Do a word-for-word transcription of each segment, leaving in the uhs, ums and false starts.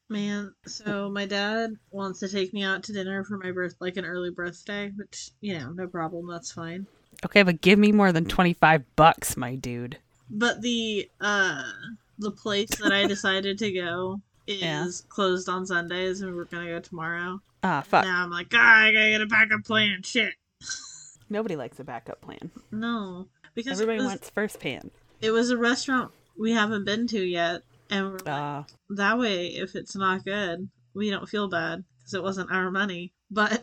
Man, so my dad wants to take me out to dinner for my birth, like an early birthday, which, you know, no problem. That's fine. Okay, but give me more than twenty-five bucks, my dude. But the, uh, the place that I decided to go is Yeah. closed on Sundays and we're gonna go tomorrow. Ah, fuck. Now I'm like, ah, I gotta get a backup plan. Shit. Nobody likes a backup plan. No. Because Everybody it was, wants first pan. it was a restaurant we haven't been to yet. And we're like, Uh, that way, if it's not good, we don't feel bad because it wasn't our money. But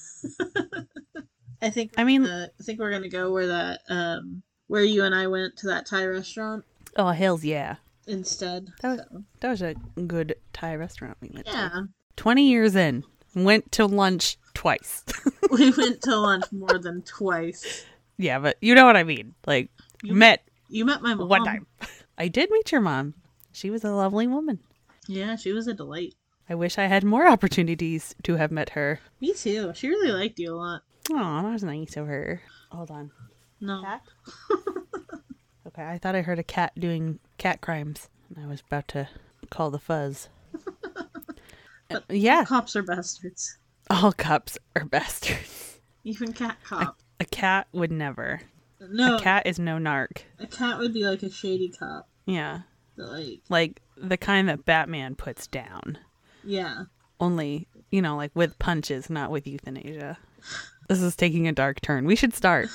I think I mean, uh, I think we're gonna go where that um where you and I went to that Thai restaurant oh, hells yeah. instead. That was, So, that was a good Thai restaurant we went to. yeah, twenty years in, went to lunch twice. we went to lunch more than twice. Yeah, but you know what I mean. Like, You met You met my mom one time. I did meet your mom. She was a lovely woman. Yeah, she was a delight. I wish I had more opportunities to have met her. Me too. She really liked you a lot. Oh, that was nice of her. Hold on. No. Cat? Okay, I thought I heard a cat doing cat crimes. I was about to call the fuzz. Uh, yeah, Cops are bastards. all cops are bastards. Even cat cop. A cat would never. No, A cat is no narc. a cat would be like a shady cop. Yeah, But like, like the kind that Batman puts down. yeah. Only, you know, like with punches, not with euthanasia. This is taking a dark turn. We should start.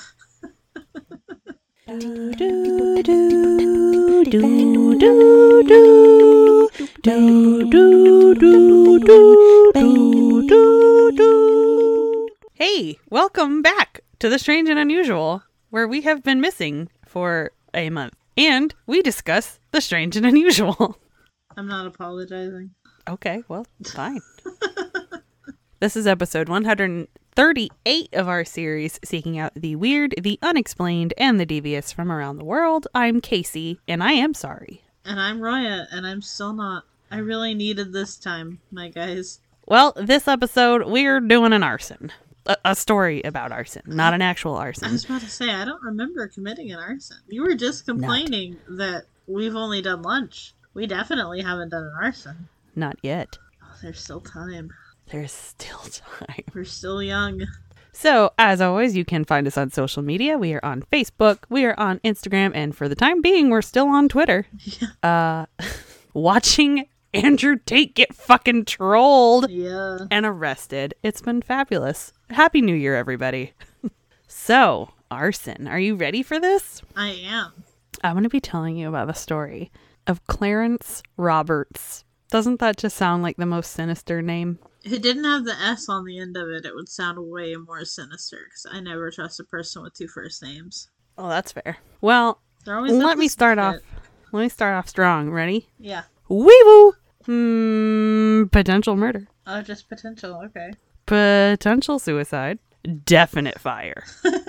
Hey, welcome back to The Strange and Unusual, where we have been missing for a month. And we discuss The Strange and Unusual. I'm not apologizing. Okay, well, fine. This is episode one hundred thirty-eight of our series, seeking out the weird, the unexplained, and the devious from around the world. I'm Casey, and I am sorry. And I'm Roya, and I'm still not. I really needed this time, my guys. Well, this episode, we're doing an arson. A, a story about arson, not an actual I arson. was about to say, I don't remember committing an arson. You were just complaining that we've only done lunch. We definitely haven't done an arson. Not yet. Oh, there's still time. There's still time. We're still young. So, as always, you can find us on social media. We are on Facebook, we are on Instagram, and for the time being, we're still on Twitter. Yeah. Uh, watching Andrew Tate get fucking trolled Yeah. and arrested. It's been fabulous. Happy New Year, everybody. So, arson. Are you ready for this? I am. I'm going to be telling you about the story of Clarence Roberts. Doesn't that just sound like the most sinister name? If it didn't have the S on the end of it, it would sound way more sinister, because I never trust a person with two first names. Oh, that's fair. Well, They're always let me start off. opposite. Let me start off strong. Ready? Yeah. Wee woo! Hmm, potential murder. Oh, just potential. Okay. Potential suicide. Definite fire.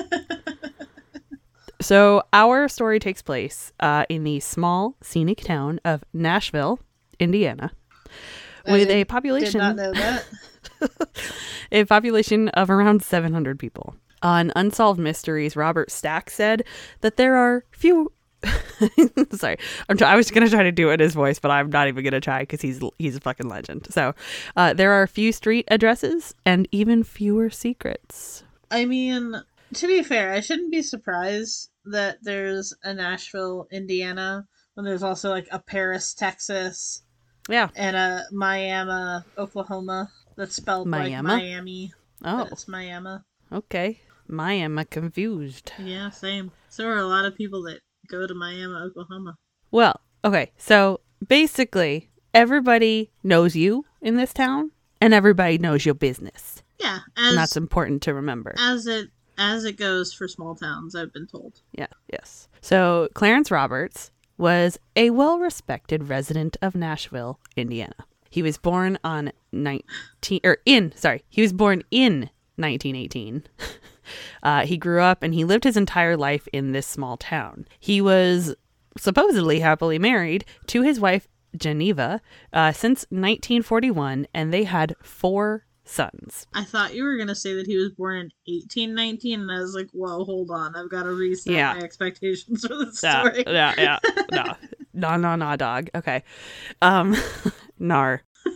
So our story takes place uh, in the small, scenic town of Nashville, Indiana, with I a Did population not know that. a population of around seven hundred people. On Unsolved Mysteries, Robert Stack said that there are few. Sorry, I'm try- I was gonna try to do it in his voice, but I'm not even gonna try because he's he's a fucking legend. So, uh, there are few street addresses and even fewer secrets. I mean, to be fair, I shouldn't be surprised that there's a Nashville, Indiana, when there's also like a Paris, Texas, Yeah. and a Miami, Oklahoma. That's spelled like Miami? Miami. Oh, But it's Miami. okay. My am I confused? Yeah, same. So are a lot of people that go to Miami, Oklahoma. Well, okay. So basically, everybody knows you in this town, and everybody knows your business. Yeah, And as that's important to remember. as it as it goes for small towns, I've been told. Yeah, yes. So Clarence Roberts was a well-respected resident of Nashville, Indiana. He was born on nineteen or in, sorry, he was born in nineteen eighteen. Uh, he grew up and he lived his entire life in this small town. He was supposedly happily married to his wife, Geneva, uh, since nineteen forty-one, and they had four sons. I thought you were gonna say that he was born in eighteen nineteen, and I was like, "Whoa, hold on! I've got to reset Yeah. my expectations for this Yeah, story." yeah, yeah. No, no, no, no, dog. Okay. Um, nar.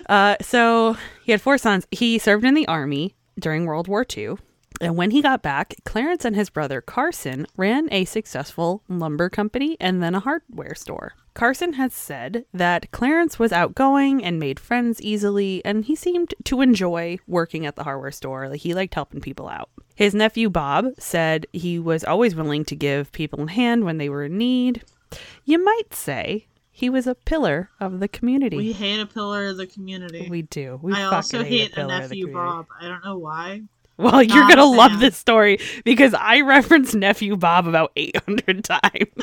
Uh, so he had four sons. He served in the army during World War Two. And when he got back, Clarence and his brother Carson ran a successful lumber company and then a hardware store. Carson has said that Clarence was outgoing and made friends easily, and he seemed to enjoy working at the hardware store. Like, he liked helping people out. His nephew Bob said he was always willing to give people a hand when they were in need. You might say he was a pillar of the community. We hate a pillar of the community. We do. We I also hate, hate a, a nephew Bob. I don't know why. Well, you're Not going to love fan. this story because I referenced Nephew Bob about eight hundred times.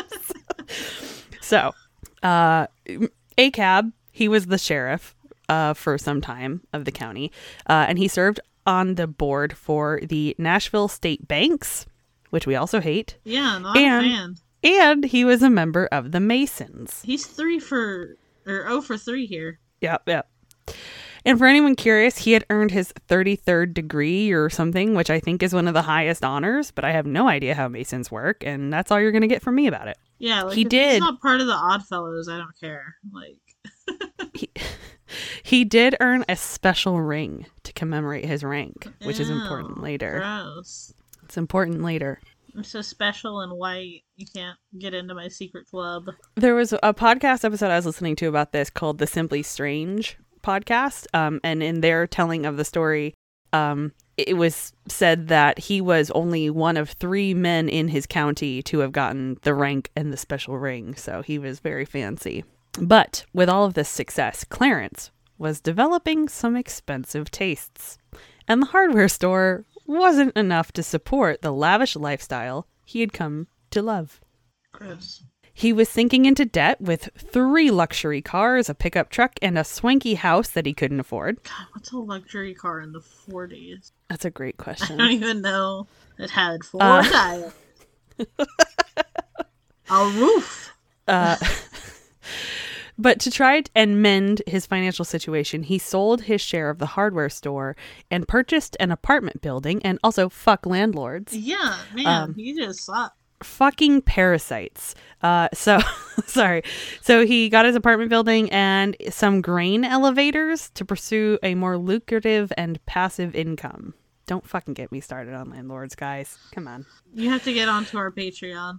So, uh, A C A B, he was the sheriff uh, for some time of the county, uh, and he served on the board for the Nashville State Banks, which we also hate. Yeah, not and, a fan. And he was a member of the Masons. He's three for, or oh for three here. Yep, yep. And for anyone curious, he had earned his thirty-third degree or something, which I think is one of the highest honors, but I have no idea how Masons work, and that's all you're going to get from me about it. Yeah, like he if did. he's not part of the Oddfellows, I don't care. Like, he, he did earn a special ring to commemorate his rank, which is ew, important later. Gross. It's important later. I'm so special and white. You can't get into my secret club. There was a podcast episode I was listening to about this called the Simply Strange podcast, um, and in their telling of the story, um, it was said that he was only one of three men in his county to have gotten the rank and the special ring, so he was very fancy. But with all of this success, Clarence was developing some expensive tastes, and the hardware store wasn't enough to support the lavish lifestyle he had come to love. Gross. He was sinking into debt with three luxury cars, a pickup truck, and a swanky house that he couldn't afford. God, what's a luxury car in the forties? That's a great I question. don't even know. It had four Uh. tires. A roof. Uh, but to try and mend his financial situation, he sold his share of the hardware store and purchased an apartment building and also fuck landlords. Yeah, man, Um, he just sucked. Fucking parasites. Uh, so, sorry. So he got his apartment building and some grain elevators to pursue a more lucrative and passive income. Don't fucking get me started on landlords, guys. Come on. You have to get onto our Patreon.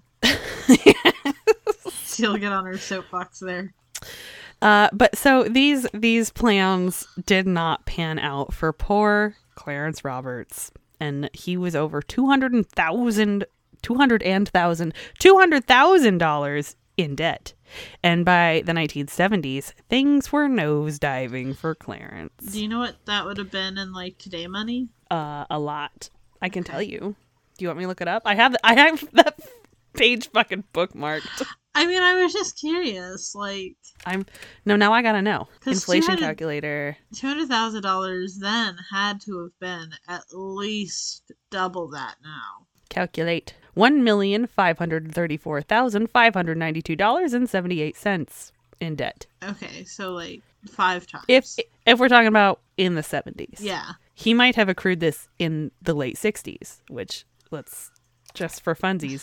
You'll get on our soapbox there. Uh, but so these these plans did not pan out for poor Clarence Roberts, and he was over two hundred thousand two hundred and thousand two hundred thousand dollars in debt. And by the nineteen seventies, things were nosediving for Clarence. Do you know what that would have been in like today money? Uh, a lot. I can tell you. Do you want me to look it up? I have I have that page fucking bookmarked. I mean, I was just curious. Like, I'm no now I gotta know. 'Cause Inflation two hundred calculator. two hundred thousand dollars then had to have been at least double that now. Calculate one million five hundred thirty-four thousand five hundred ninety-two dollars and seventy-eight cents in debt. Okay, so like five times. If if we're talking about in the seventies. yeah. He might have accrued this in the late sixties, which let's just for funsies.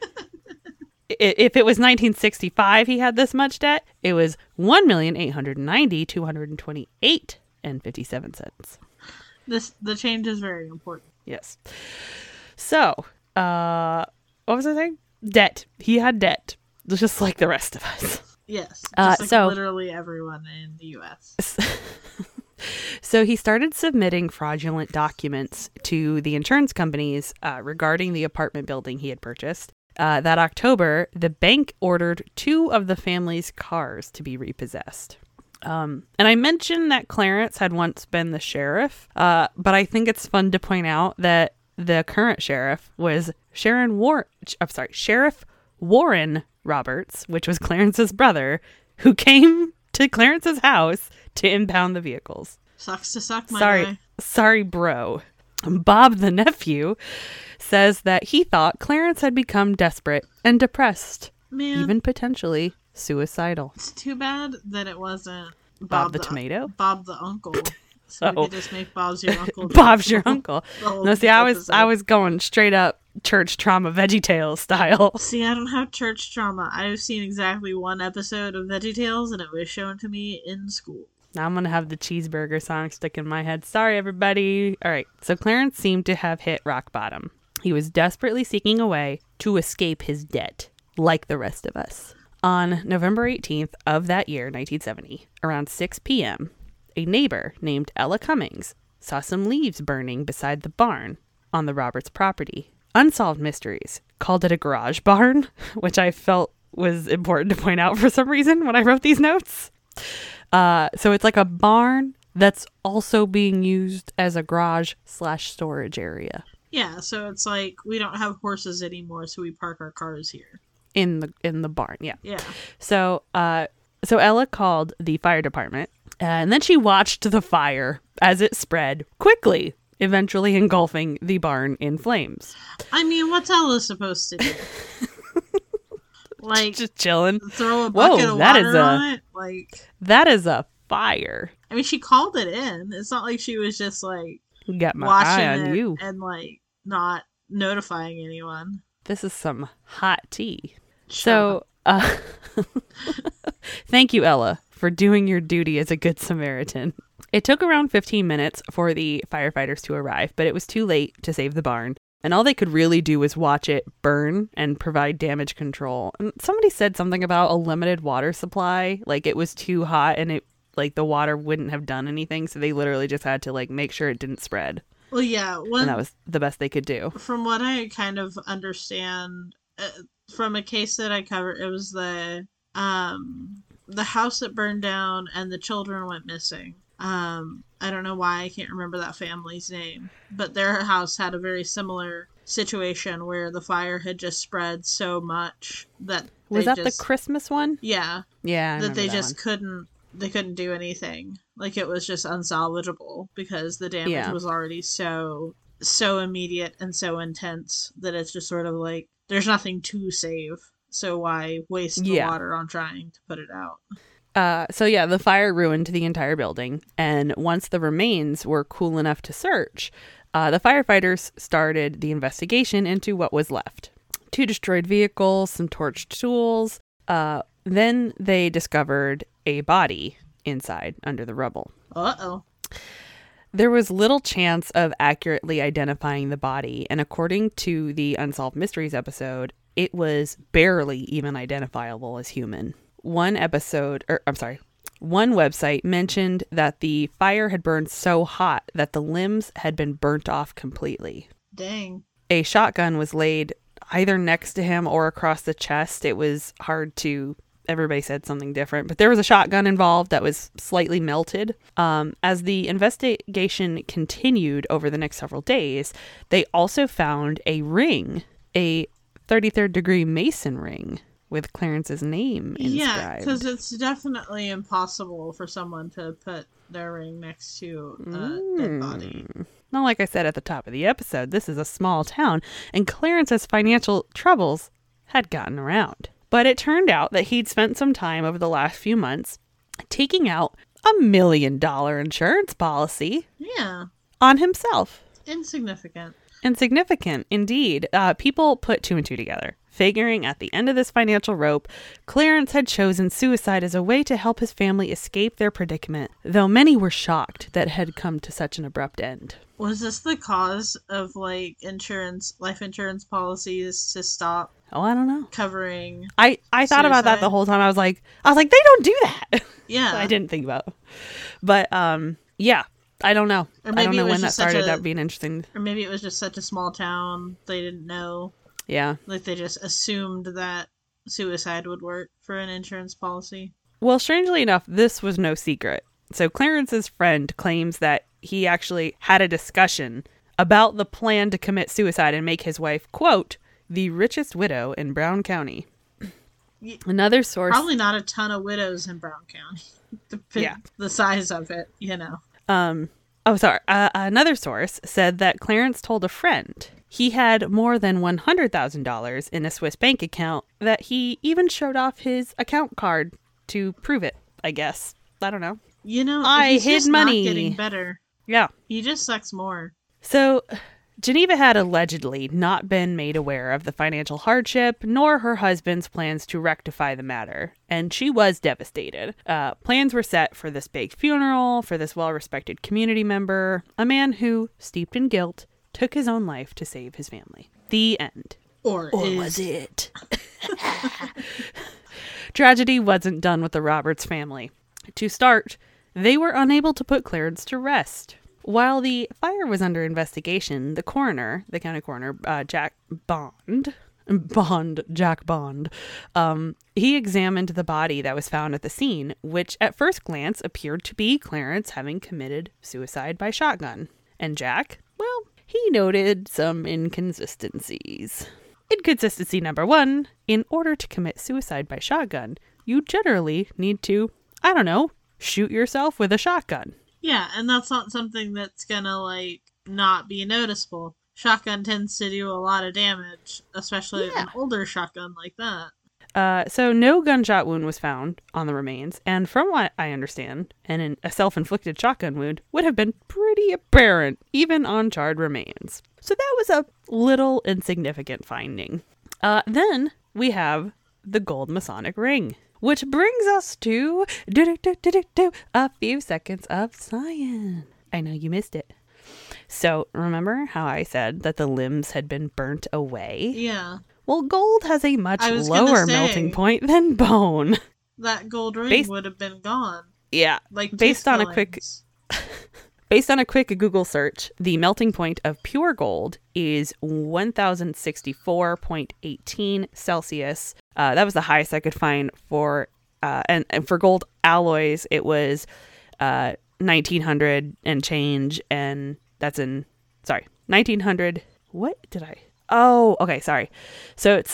I- if it was nineteen sixty-five he had this much debt, it was one million eight hundred ninety thousand two hundred twenty-eight and fifty-seven cents. This the change is very important. Yes. So, uh, what was I saying? Debt. He had debt, just like the rest of us. Yes. Just Uh, like so- literally everyone in the U S. So he started submitting fraudulent documents to the insurance companies uh, regarding the apartment building he had purchased. Uh, that October, the bank ordered two of the family's cars to be repossessed. Um, and I mentioned that Clarence had once been the sheriff, uh, but I think it's fun to point out that the current sheriff was Sharon War. I'm sorry, Sheriff Warren Roberts, which was Clarence's brother, who came to Clarence's house to impound the vehicles. Sucks to suck, my Sorry, guy. sorry, bro. Bob, the nephew, says that he thought Clarence had become desperate and depressed, Man, even potentially suicidal. it's too bad that it wasn't Bob, Bob, the, tomato? Bob the uncle. So we Oh. could just make Bob's your uncle. Bob's your uncle. the whole No, see, I was episode. I was going straight up church trauma VeggieTales style. See, I don't have church trauma. I've seen exactly one episode of VeggieTales, and it was shown to me in school. Now I'm going to have the cheeseburger song stuck in my head. Sorry, everybody. All right. So Clarence seemed to have hit rock bottom. He was desperately seeking a way to escape his debt, like the rest of us. On November eighteenth of that year, nineteen seventy, around six p.m., a neighbor named Ella Cummings saw some leaves burning beside the barn on the Roberts property. Unsolved Mysteries called it a garage barn, which I felt was important to point out for some reason when I wrote these notes. Uh, so it's like a barn that's also being used as a garage slash storage area. Yeah, so it's like we don't have horses anymore, so we park our cars here. In the in the barn, yeah. Yeah. So uh, so Ella called the fire department, and then she watched the fire as it spread quickly, eventually engulfing the barn in flames. I mean, what's Ella supposed to do? Like, just chilling. Throw a bucket Whoa, of that water is a, on it? Like, that is a fire. I mean, she called it in. It's not like she was just, like, Got my watching eye on it you. and, like, not notifying anyone. This is some hot tea. Shut so, uh, thank you, Ella, for doing your duty as a good Samaritan. It took around fifteen minutes for the firefighters to arrive, but it was too late to save the barn. And all they could really do was watch it burn and provide damage control. And somebody said something about a limited water supply. Like, it was too hot and it, like, the water wouldn't have done anything. So they literally just had to, like, make sure it didn't spread. Well, yeah. When, and that was the best they could do. From what I kind of understand, uh, from a case that I covered, it was the, um, the house that burned down and the children went missing. Um, I don't know why I can't remember that family's name, but their house had a very similar situation where the fire had just spread so much that was they that just, the Christmas one? Yeah, yeah, I that they that just one. couldn't they couldn't do anything. Like, it was just unsalvageable because the damage Yeah. was already so so immediate and so intense that it's just sort of like there's nothing to save. So why waste the Yeah. water on trying to put it out? Uh, so yeah, the fire ruined the entire building, and once the remains were cool enough to search, uh, the firefighters started the investigation into what was left. Two destroyed vehicles, some torched tools. Uh, then they discovered a body inside under the rubble. Uh-oh. There was little chance of accurately identifying the body, and according to the Unsolved Mysteries episode, it was barely even identifiable as human. One episode, or I'm sorry, one website mentioned that the fire had burned so hot that the limbs had been burnt off completely. Dang. A shotgun was laid either next to him or across the chest. It was hard to, everybody said something different, but there was a shotgun involved that was slightly melted. Um, as the investigation continued over the next several days, they also found a ring, a thirty-third degree Mason ring, with Clarence's name inscribed. Yeah, because it's definitely impossible for someone to put their ring next to a mm. dead body. Now, like I said at the top of the episode, this is a small town, and Clarence's financial troubles had gotten around. But it turned out that he'd spent some time over the last few months taking out a million dollar insurance policy Yeah. on himself. Insignificant. Insignificant, indeed. Uh, people put two and two together, figuring at the end of this financial rope, Clarence had chosen suicide as a way to help his family escape their predicament, though many were shocked that it had come to such an abrupt end. Was this the cause of, like, insurance, life insurance policies to stop Oh, I don't know. covering I, I thought suicide? about that the whole time. I was like, I was like, they don't do that. Yeah. I didn't think about it. But, um, yeah, I don't know. Or maybe I don't know it was when that just such started. a- That would be an interesting. Or maybe it was just such a small town, they didn't know. Yeah. Like, they just assumed that suicide would work for an insurance policy. Well, strangely enough, this was no secret. So Clarence's friend claims that he actually had a discussion about the plan to commit suicide and make his wife, quote, the richest widow in Brown County. Y- Another source... Probably not a ton of widows in Brown County. The, Yeah. the size of it, you know. Um, oh, sorry. Uh, another source said that Clarence told a friend he had more than one hundred thousand dollars in a Swiss bank account, that he even showed off his account card to prove it, I guess. I don't know. You know, I he's hid just money. not getting better. Yeah. He just sucks more. So Geneva had allegedly not been made aware of the financial hardship nor her husband's plans to rectify the matter, and she was devastated. Uh, plans were set for this big funeral for this well-respected community member, a man who, steeped in guilt, took his own life to save his family. The end. Or, Or is... was it? Tragedy wasn't done with the Roberts family. To start, they were unable to put Clarence to rest. While the fire was under investigation, the coroner, the county coroner, uh, Jack Bond, Bond, Jack Bond, um, he examined the body that was found at the scene, which at first glance appeared to be Clarence having committed suicide by shotgun. And Jack, well, he noted some inconsistencies. Inconsistency number one, in order to commit suicide by shotgun, you generally need to, I don't know, shoot yourself with a shotgun. Yeah, and that's not something that's gonna, like, not be noticeable. Shotgun tends to do a lot of damage, especially Yeah. an older shotgun like that. Uh, so no gunshot wound was found on the remains, and from what I understand, and an, a self-inflicted shotgun wound would have been pretty apparent, even on charred remains. So that was a little insignificant finding. Uh, then we have the gold Masonic ring. Which brings us to do, do, do, do, do, do, a few seconds of science. I know you missed it. So remember how I said that the limbs had been burnt away? Yeah. Well, gold has a much I was gonna lower say. melting point than bone. That gold ring Based- would have been gone. Yeah. Like Based tooth on a quick fillings. Based on a quick Google search, the melting point of pure gold is one thousand sixty-four point one eight Celsius. Uh, that was the highest I could find for, uh, and, and for gold alloys, it was uh, nineteen hundred and change, and that's in, sorry, nineteen hundred, what did I, oh, okay, sorry. So it's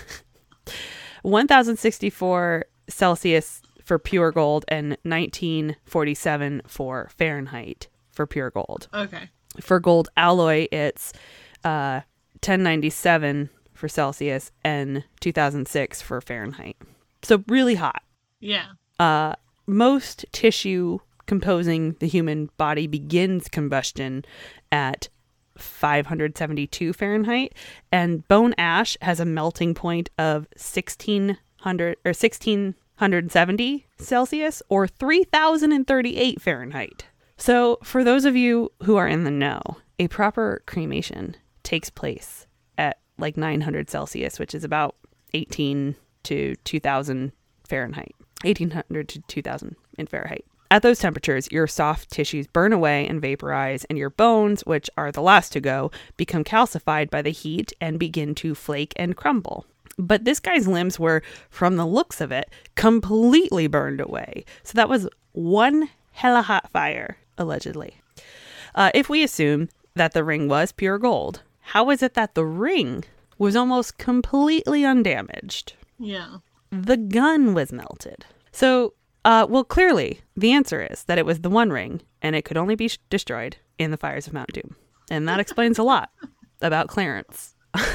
one thousand sixty-four Celsius for pure gold and nineteen forty-seven for Fahrenheit for pure gold. Okay. For gold alloy, it's uh, ten ninety-seven for Celsius and two thousand six for Fahrenheit. So really hot. Yeah. Uh, most tissue composing the human body begins combustion at five hundred seventy-two Fahrenheit, and bone ash has a melting point of sixteen hundred or sixteen seventy Celsius or three thousand thirty-eight Fahrenheit. So for those of you who are in the know, a proper cremation takes place at like nine hundred Celsius, which is about eighteen to two thousand Fahrenheit. eighteen hundred to two thousand in Fahrenheit. At those temperatures, your soft tissues burn away and vaporize, and your bones, which are the last to go, become calcified by the heat and begin to flake and crumble. But this guy's limbs were, from the looks of it, completely burned away. So that was one hella hot fire, allegedly. Uh, if we assume that the ring was pure gold, how is it that the ring was almost completely undamaged? Yeah. The gun was melted. So, uh, well, clearly, the answer is that it was the One Ring, and it could only be sh- destroyed in the fires of Mount Doom. And that explains a lot about Clarence.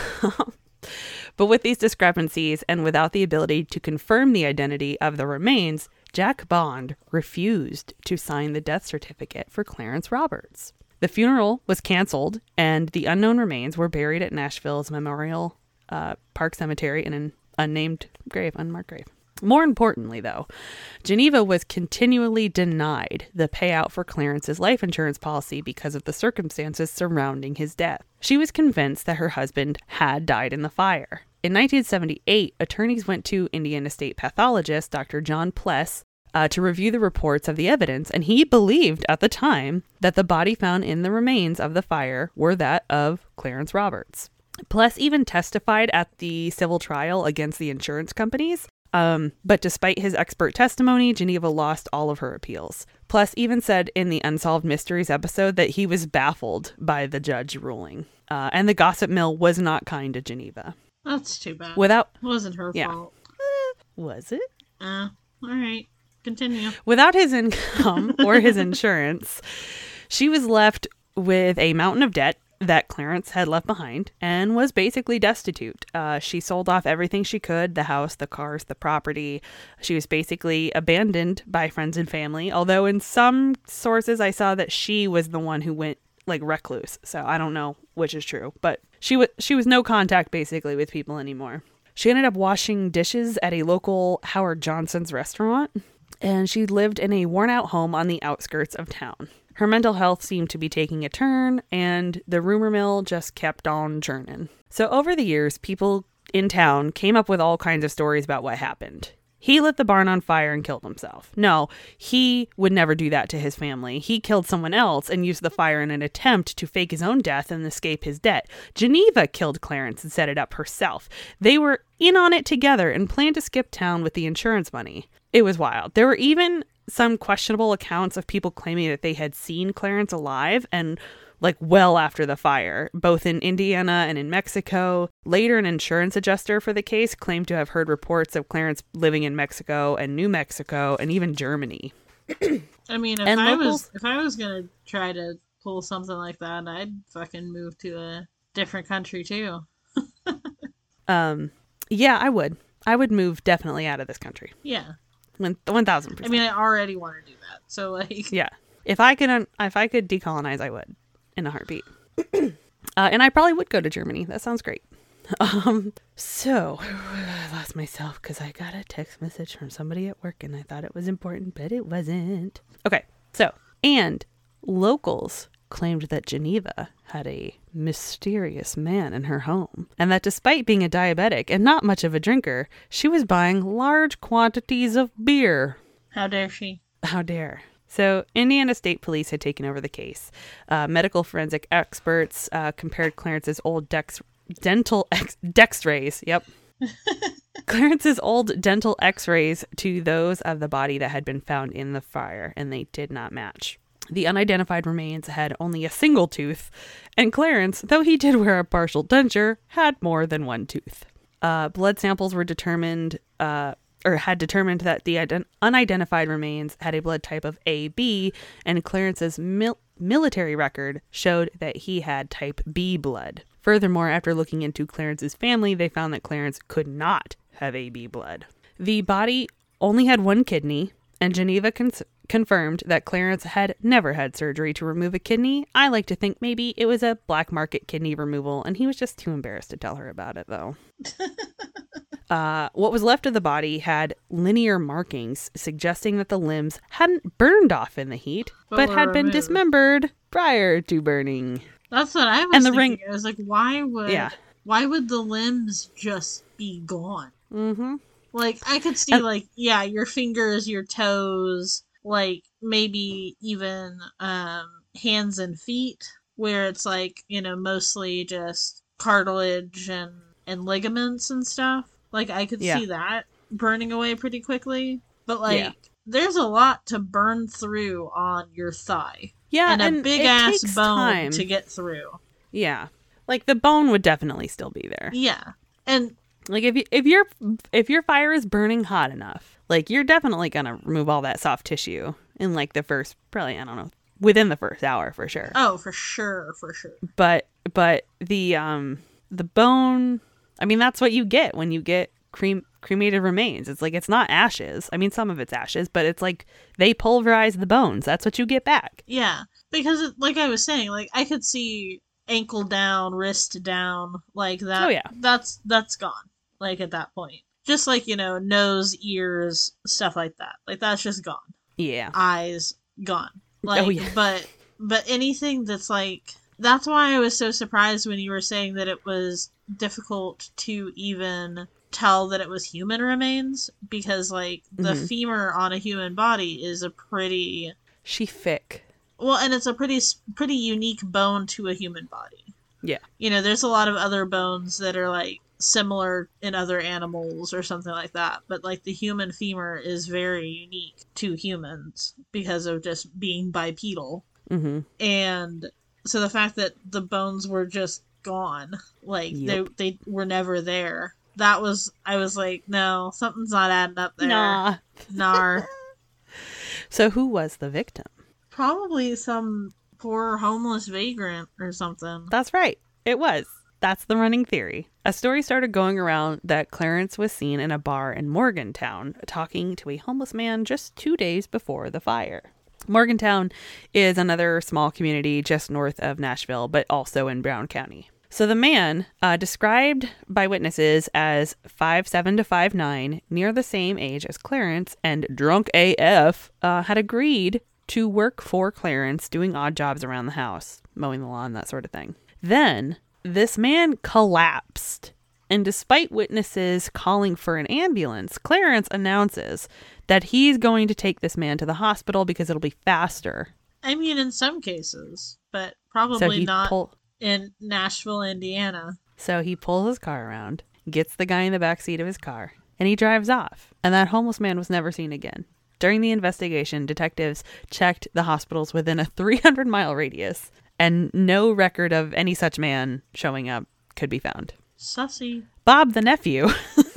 But with these discrepancies and without the ability to confirm the identity of the remains, Jack Bond refused to sign the death certificate for Clarence Roberts. The funeral was canceled, and the unknown remains were buried at Nashville's Memorial uh, Park Cemetery in an unnamed grave, unmarked grave. More importantly, though, Geneva was continually denied the payout for Clarence's life insurance policy because of the circumstances surrounding his death. She was convinced that her husband had died in the fire. In nineteen seventy-eight, attorneys went to Indiana state pathologist Doctor John Pless uh, to review the reports of the evidence, and he believed at the time that the body found in the remains of the fire were that of Clarence Roberts. Pless even testified at the civil trial against the insurance companies. Um, but despite his expert testimony, Geneva lost all of her appeals. Pless even said in the Unsolved Mysteries episode that he was baffled by the judge ruling. Uh, and the gossip mill was not kind to Geneva. That's too bad. Without, It wasn't her yeah. fault. was it? Uh, alright. Continue. Without his income or his insurance, she was left with a mountain of debt that Clarence had left behind and was basically destitute. Uh, she sold off everything she could, the house, the cars, the property. She was basically abandoned by friends and family, although in some sources I saw that she was the one who went like recluse. So I don't know which is true, but she was she was no contact basically with people anymore. She ended up washing dishes at a local Howard Johnson's restaurant, and she lived in a worn out home on the outskirts of town. Her mental health seemed to be taking a turn, and the rumor mill just kept on churning. So over the years, people in town came up with all kinds of stories about what happened. He lit the barn on fire and killed himself. No, he would never do that to his family. He killed someone else and used the fire in an attempt to fake his own death and escape his debt. Geneva killed Clarence and set it up herself. They were in on it together and planned to skip town with the insurance money. It was wild. There were even some questionable accounts of people claiming that they had seen Clarence alive and like well after the fire, both in Indiana and in Mexico. Later, an insurance adjuster for the case claimed to have heard reports of Clarence living in Mexico and New Mexico and even Germany. I mean, if And I locals- was if I was gonna try to pull something like that, I'd fucking move to a different country too. Um, yeah, I would. I would move definitely out of this country. Yeah. One one thousand percent. I mean, I already want to do that. So like, Yeah. If I could, un- if I could decolonize, I would, in a heartbeat. uh, and I probably would go to Germany. That sounds great. Um. So I lost myself because I got a text message from somebody at work, and I thought it was important, but it wasn't. Okay. So and locals claimed that Geneva had a mysterious man in her home, and that despite being a diabetic and not much of a drinker, she was buying large quantities of beer. how dare she? How dare. So Indiana State Police had taken over the case. Uh, medical forensic experts uh, compared Clarence's old dex- dental ex- dex-rays. Yep. Clarence's old dental x-rays to those of the body that had been found in the fire, and they did not match. The unidentified remains had only a single tooth, and Clarence, though he did wear a partial denture, had more than one tooth. Uh, blood samples were determined, uh, or had determined that the ident- unidentified remains had a blood type of A B, and Clarence's mil- military record showed that he had type B blood. Furthermore, after looking into Clarence's family, they found that Clarence could not have A B blood. The body only had one kidney, and Geneva cons- confirmed that Clarence had never had surgery to remove a kidney. I like to think maybe it was a black market kidney removal, and he was just too embarrassed to tell her about it, though. uh, what was left of the body had linear markings, suggesting that the limbs hadn't burned off in the heat, But but were had been removed. dismembered prior to burning. That's what I was And the thinking. ring- I was like, why would Yeah. why would the limbs just be gone? Mm-hmm. Like, I could see, And- like, yeah, your fingers, your toes, like, maybe even um, hands and feet, where it's, like, you know, mostly just cartilage and, and ligaments and stuff. Like, I could Yeah. see that burning away pretty quickly. But, like, Yeah. there's a lot to burn through on your thigh. Yeah, and and a big it ass takes bone time. to get through. Yeah, like the bone would definitely still be there. Yeah. And Like if you, if your if your fire is burning hot enough, like you're definitely gonna remove all that soft tissue in like the first, probably I don't know, within the first hour for sure. oh, for sure, for sure. But but the um the bone, I mean that's what you get when you get crem cremated remains. It's like it's not ashes. I mean some of it's ashes, but it's like they pulverize the bones. That's what you get back. Yeah, because it, like I was saying, like I could see ankle down, wrist down, like that. Oh, yeah. That's that's gone. Like at that point, just like you know, nose, ears, stuff like that. Like that's just gone. Yeah. Eyes gone. Like, Oh, yeah. but but anything that's like that's why I was so surprised when you were saying that it was difficult to even tell that it was human remains because like the Mhm. femur on a human body is a pretty She thick. well, and it's a pretty pretty unique bone to a human body. Yeah. You know, there's a lot of other bones that are like similar in other animals or something like that, but like the human femur is very unique to humans because of just being bipedal. Mm-hmm. And so the fact that the bones were just gone, like Yep. they they were never there. That was I was like, no, something's not adding up there. Nah. Nar. So who was the victim? Probably some poor homeless vagrant or something. That's right. It was. That's the running theory. A story started going around that Clarence was seen in a bar in Morgantown talking to a homeless man just two days before the fire. Morgantown is another small community just north of Nashville, but also in Brown County. So the man, uh, described by witnesses as five seven to five nine, near the same age as Clarence, and drunk A F, uh, had agreed to work for Clarence doing odd jobs around the house, mowing the lawn, that sort of thing. Then this man collapsed. And despite witnesses calling for an ambulance, Clarence announces that he's going to take this man to the hospital because it'll be faster. I mean, in some cases, but probably So he not pull- in Nashville, Indiana. So he pulls his car around, gets the guy in the back seat of his car, and he drives off. And that homeless man was never seen again. During the investigation, detectives checked the hospitals within a three hundred mile radius, and no record of any such man showing up could be found. Sussy. Bob, the nephew.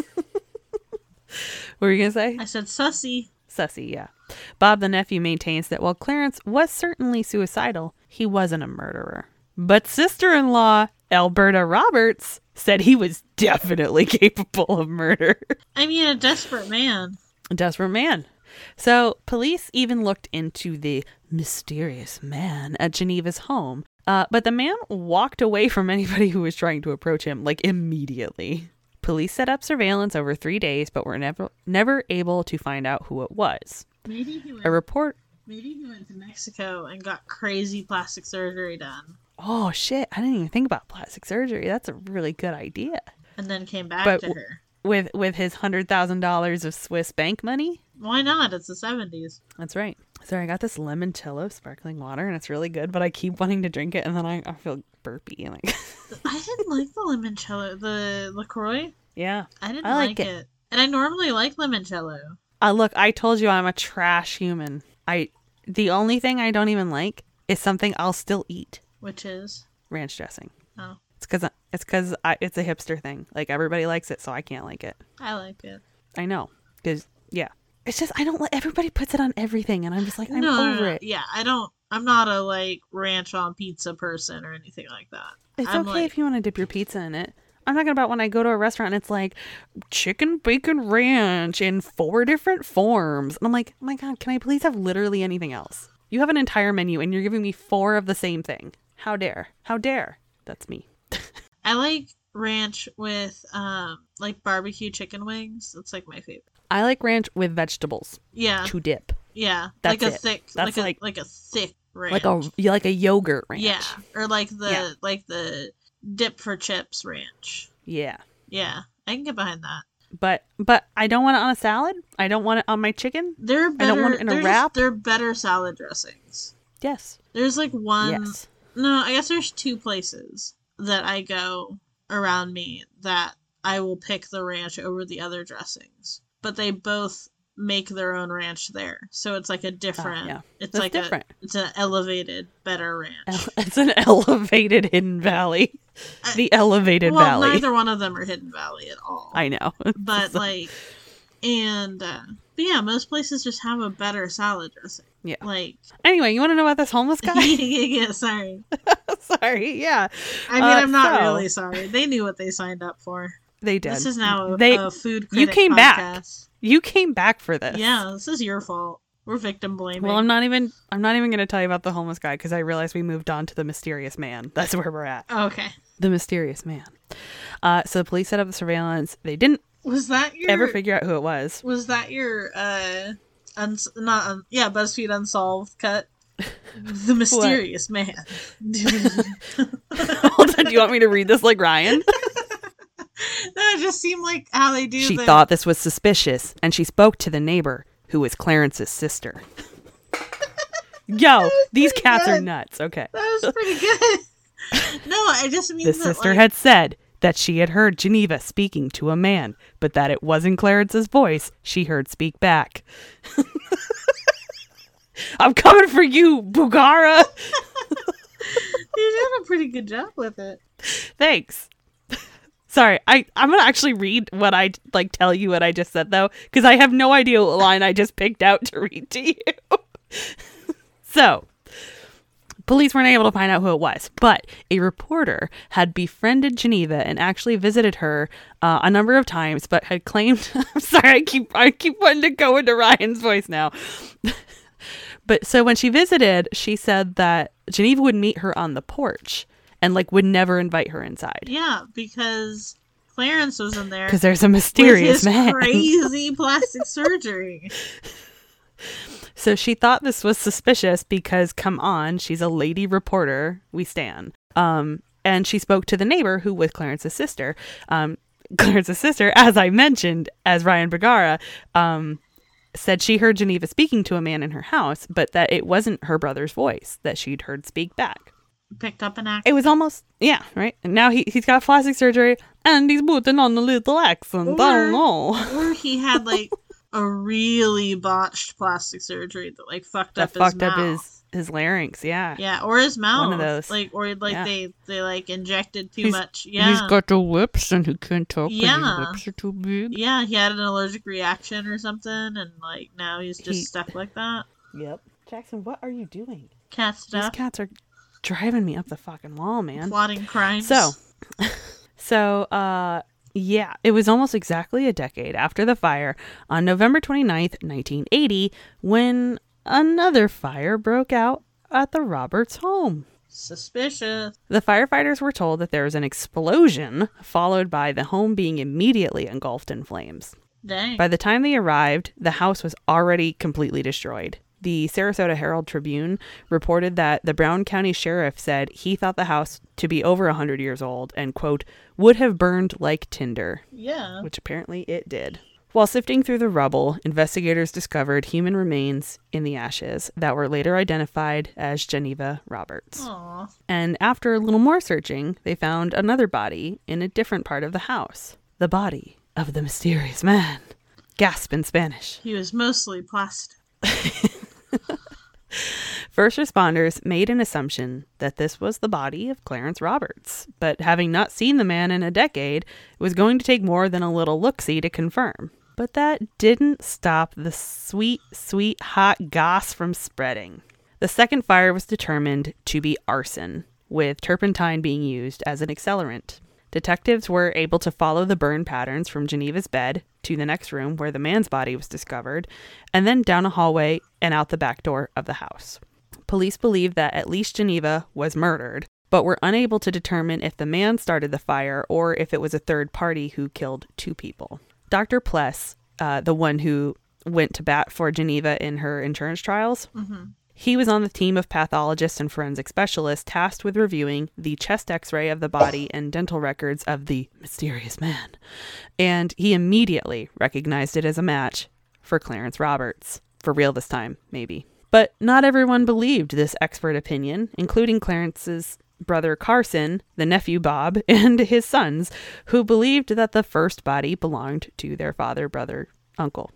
What were you going to say? I said sussy. Sussy, yeah. Bob, the nephew, maintains that while Clarence was certainly suicidal, he wasn't a murderer. But sister-in-law, Alberta Roberts, said he was definitely capable of murder. I mean, a desperate man. A desperate man. So police even looked into the mysterious man at Geneva's home. Uh, but the man walked away from anybody who was trying to approach him, like, immediately. Police set up surveillance over three days, but were never never able to find out who it was. Maybe he went, A report... maybe he went to Mexico and got crazy plastic surgery done. Oh, shit. I didn't even think about plastic surgery. That's a really good idea. And then came back But to w- her. With with his one hundred thousand dollars of Swiss bank money? Why not? It's the seventies. That's right. Sorry, I got this limoncello sparkling water, and it's really good, but I keep wanting to drink it, and then I, I feel burpy. And like, I didn't like the limoncello. The LaCroix? yeah. I didn't I like like it. it. And I normally like limoncello. Uh, look, I told you I'm a trash human. I The only thing I don't even like is something I'll still eat. Which is? Ranch dressing. Oh, It's because it's, cause I, it's a hipster thing. Like, everybody likes it, so I can't like it. I like it. I know. Because, yeah. It's just, I don't like, everybody puts it on everything, and I'm just like, I'm no, no, over no. it. Yeah, I don't, I'm not a, like, ranch on pizza person or anything like that. It's I'm okay like, if you want to dip your pizza in it. I'm talking about when I go to a restaurant and it's like chicken bacon ranch in four different forms. And I'm like, oh my God, can I please have literally anything else? You have an entire menu and you're giving me four of the same thing. How dare? How dare? That's me. I like ranch with, um, like, barbecue chicken wings. That's, like, my favorite. I like ranch with vegetables Yeah. to dip. Yeah. That's like a it. thick, That's like, like- a, like a thick ranch. Like a you like a yogurt ranch. Yeah. Or like the, Yeah. like the dip for chips ranch. Yeah. Yeah. I can get behind that. But but I don't want it on a salad. I don't want it on my chicken. They're better. I don't want it in a they're wrap. Just, they're better salad dressings. Yes. There's like one. Yes. No, I guess there's two places that I go around me that I will pick the ranch over the other dressings. But they both make their own ranch there. So it's like a different. Oh, yeah. It's That's like different. a. It's an elevated, better ranch. It's an elevated Hidden Valley. I- The elevated well, valley. neither one of them are Hidden Valley at all. I know. But So- like, and uh, but yeah, most places just have a better salad dressing. Yeah. Like, Anyway, you want to know about this homeless guy? yeah, yeah, sorry. Sorry, yeah. I mean, Uh, I'm not so- really sorry. They knew what they signed up for. They did. This is now a, They- a food you critic came back. podcast. You came back for this. Yeah, this is your fault. We're victim blaming. Well, I'm not even. I'm not even going to tell you about the homeless guy because I realized we moved on to the mysterious man. That's where we're at. Okay. The mysterious man. Uh, so the police set up the surveillance. They didn't Was that your ever figure out who it was. Was that your uh uns- not un- yeah, BuzzFeed Unsolved cut? The mysterious man. Hold on, do you want me to read this like Ryan? That just seemed like how they do She the- thought this was suspicious, and she spoke to the neighbor, who was Clarence's sister. Yo, these pretty cats are good. nuts. Okay. That was pretty good. No, I just mean The that, sister like, had said that she had heard Geneva speaking to a man, but that it wasn't Clarence's voice she heard speak back. I'm coming for you, Bugara. you did a pretty good job with it. Thanks. Sorry, I, I'm going to actually read what I, like, tell you what I just said, though, because I have no idea what line I just picked out to read to you. So, police weren't able to find out who it was, but a reporter had befriended Geneva and actually visited her uh, a number of times, but had claimed, I'm sorry, I keep, I keep wanting to go into Ryan's voice now, But so when she visited, she said that Geneva would meet her on the porch and like would never invite her inside. Yeah, because Clarence was in there. Because there's a mysterious with his man. crazy plastic surgery. So she thought this was suspicious because, come on, she's a lady reporter. We stan. Um, and she spoke to the neighbor who was Clarence's sister. Um, Clarence's sister, as I mentioned, as Ryan Bergara, um, said she heard Geneva speaking to a man in her house, but that it wasn't her brother's voice that she'd heard speak back. Picked up an accent. It was almost, yeah, right? And now he, he's got plastic surgery and he's putting on a little accent. Or, I don't know. Or he had like a really botched plastic surgery that like fucked that up his fucked mouth. up his his larynx, yeah. Yeah, or his mouth. One of those. Like, or like Yeah. they, they like injected too He's- much. Yeah. He's got the lips and he can't talk because Yeah. his lips are too big. Yeah, he had an allergic reaction or something, and like now he's just He- stuck like that. Yep. Jackson, what are you doing? Cat These stuff. cats are driving me up the fucking wall, man. Plotting crimes. So, so, uh, yeah, it was almost exactly a decade after the fire on November twenty-ninth, nineteen eighty, when another fire broke out at the Roberts home. Suspicious. The firefighters were told that there was an explosion, followed by the home being immediately engulfed in flames. Dang. By the time they arrived, the house was already completely destroyed. The Sarasota Herald Tribune reported that the Brown County Sheriff said he thought the house to be over one hundred years old and, quote, would have burned like tinder, yeah. which apparently it did. While sifting through the rubble, investigators discovered human remains in the ashes that were later identified as Geneva Roberts. Aw. And after a little more searching, they found another body in a different part of the house. The body of the mysterious man. Gasp in Spanish. He was mostly plastic. First responders made an assumption that this was the body of Clarence Roberts, but having not seen the man in a decade, it was going to take more than a little look-see to confirm. But that didn't stop the sweet, sweet hot goss from spreading. The second fire was determined to be arson, with turpentine being used as an accelerant. Detectives were able to follow the burn patterns from Geneva's bed to the next room where the man's body was discovered, and then down a hallway and out the back door of the house. Police believed that at least Geneva was murdered, but were unable to determine if the man started the fire or if it was a third party who killed two people. Doctor Pless, uh, the one who went to bat for Geneva in her insurance trials, Mm-hmm. he was on the team of pathologists and forensic specialists tasked with reviewing the chest x-ray of the body and dental records of the mysterious man. And he immediately recognized it as a match for Clarence Roberts. For real this time, maybe. But not everyone believed this expert opinion, including Clarence's brother Carson, the nephew Bob, and his sons, who believed that the first body belonged to their father, brother, uncle.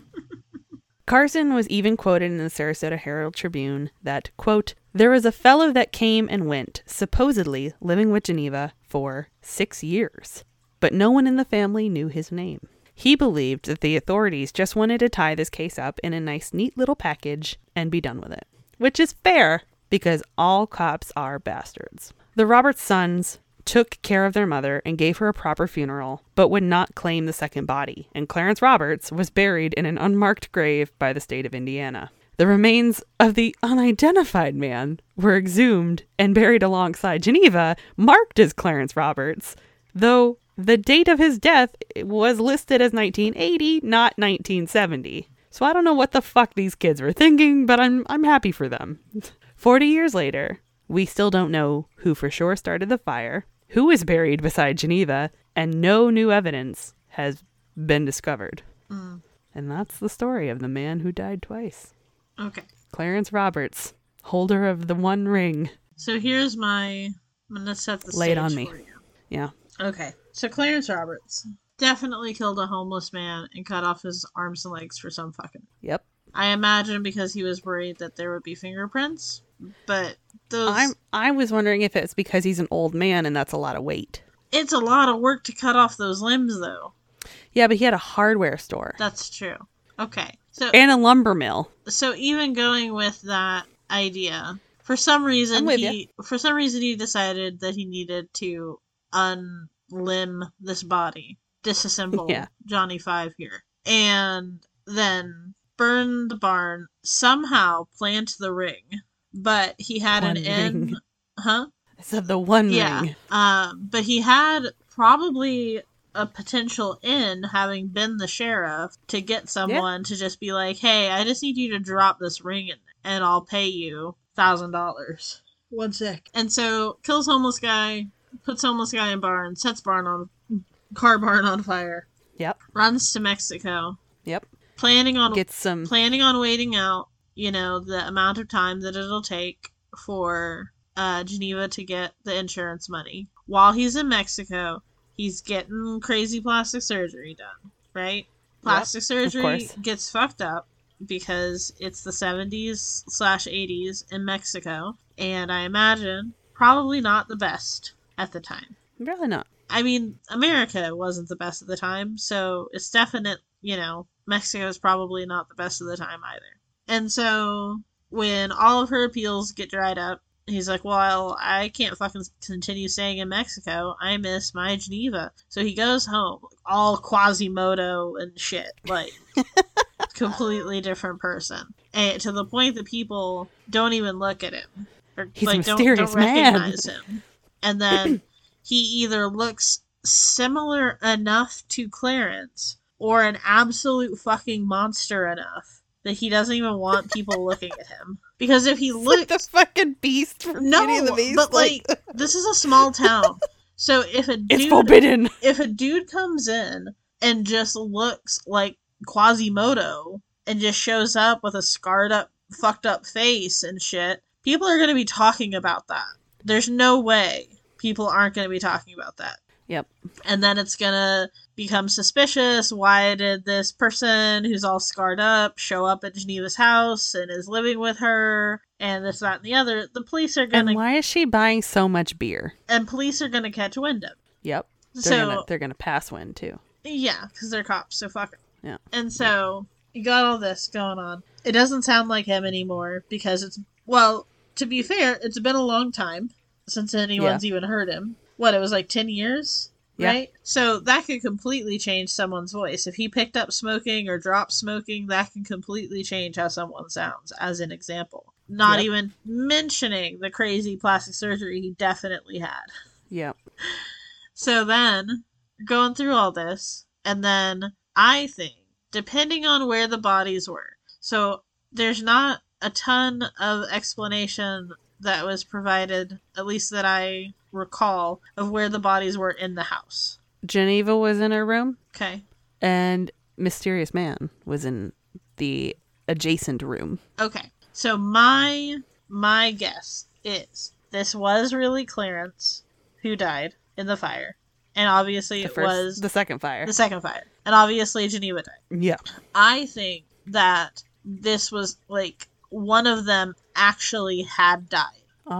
Carson was even quoted in the Sarasota Herald Tribune that, quote, there was a fellow that came and went, supposedly living with Geneva for six years, but no one in the family knew his name. He believed that the authorities just wanted to tie this case up in a nice, neat little package and be done with it, which is fair because all cops are bastards. The Roberts sons took care of their mother and gave her a proper funeral, but would not claim the second body, and Clarence Roberts was buried in an unmarked grave by the state of Indiana. The remains of the unidentified man were exhumed and buried alongside Geneva, marked as Clarence Roberts, though the date of his death was listed as nineteen eighty, not nineteen seventy. So I don't know what the fuck these kids were thinking, but I'm I'm happy for them. Forty years later, we still don't know who for sure started the fire, who is buried beside Geneva, and no new evidence has been discovered. Mm. And that's the story of the man who died twice. Okay. Clarence Roberts, holder of the One Ring. So here's my... I'm going to set the Lay it stage on me. for you. Yeah. Okay. So Clarence Roberts definitely killed a homeless man and cut off his arms and legs for some fucking... Yep. I imagine because he was worried that there would be fingerprints, but those... I'm, I was wondering if it's because he's an old man and that's a lot of weight. It's a lot of work to cut off those limbs, though. Yeah, but he had a hardware store. That's true. Okay. So, And a lumber mill. so even going with that idea, for some reason I'm with he for some reason he decided that he needed to unlimb this body, disassemble Yeah. Johnny Five here. And then burned the barn, somehow planned the ring, but he had One an inn. ring. Huh? I said the one Yeah. ring. Um, but he had probably a potential in, having been the sheriff, to get someone to just be like, hey, I just need you to drop this ring in, and I'll pay you a thousand dollars. One sec. And so kills homeless guy, puts homeless guy in barn, sets barn on car barn on fire. Yep. Runs to Mexico. Yep. Planning on Get some. planning on waiting out, you know, the amount of time that it'll take for uh, Geneva to get the insurance money. While he's in Mexico, he's getting crazy plastic surgery done, right? Plastic Yep, surgery gets fucked up because it's the seventies slash eighties in Mexico, and I imagine probably not the best at the time. Really not. I mean, America wasn't the best at the time, so it's definite, you know, Mexico is probably not the best of the time either. And so when all of her appeals get dried up, he's like, well, I can't fucking continue staying in Mexico. I miss my Geneva. So he goes home, all Quasimodo and shit, like completely different person. And to the point that people don't even look at him. Or, He's like, a mysterious don't, don't man. recognize him. And then he either looks similar enough to Clarence or an absolute fucking monster enough that he doesn't even want people looking at him. Because if he looks... Like the fucking beast from no, Beauty and the Beast. but like, this is a small town. So if a dude... It's forbidden. If a dude comes in and just looks like Quasimodo and just shows up with a scarred up, fucked up face and shit, people are going to be talking about that. There's no way people aren't going to be talking about that. Yep. And then it's going to become suspicious. Why did this person who's all scarred up show up at Geneva's house and is living with her? And this, that, and the other. The police are going to... And why is she buying so much beer? And police are going to catch wind of. Yep. They're So gonna, they're going to pass wind, too. yeah, because they're cops, so fuck it. Yeah. And so you got all this going on. It doesn't sound like him anymore because it's... Well, to be fair, it's been a long time since anyone's Yeah. even heard him. What, it was like ten years? Yeah. Right? So that could completely change someone's voice. If he picked up smoking or dropped smoking, that can completely change how someone sounds, as an example. Not Yep. even mentioning the crazy plastic surgery he definitely had. Yep. So then, going through all this, and then I think, depending on where the bodies were, so there's not a ton of explanation that was provided, at least that I recall, of where the bodies were in the house. Geneva was in her room, Okay. and Mysterious Man was in the adjacent room. Okay. So my my guess is this was really Clarence who died in the fire. And obviously The it first, was the second fire. the second fire. And obviously Geneva died. Yeah. I think that this was like one of them actually had died.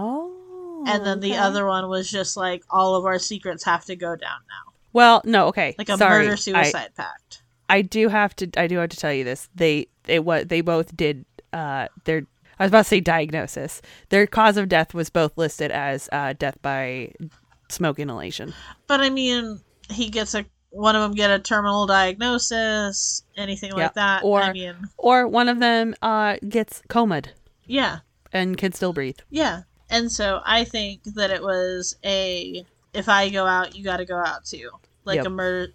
Oh. And then the okay. other one was just like, all of our secrets have to go down now. Well, no, okay. Like a Sorry. murder suicide pact. I do have to. I do have to tell you this. They they what they both did. Uh, their I was about to say diagnosis. Their cause of death was both listed as uh, death by smoke inhalation. But I mean, he gets a one of them get a terminal diagnosis, anything Yeah. like that. Or I mean, or one of them uh, gets comaed yeah, and can still breathe. yeah. And so I think that it was a if I go out, you got to go out too, like Yep. a murder.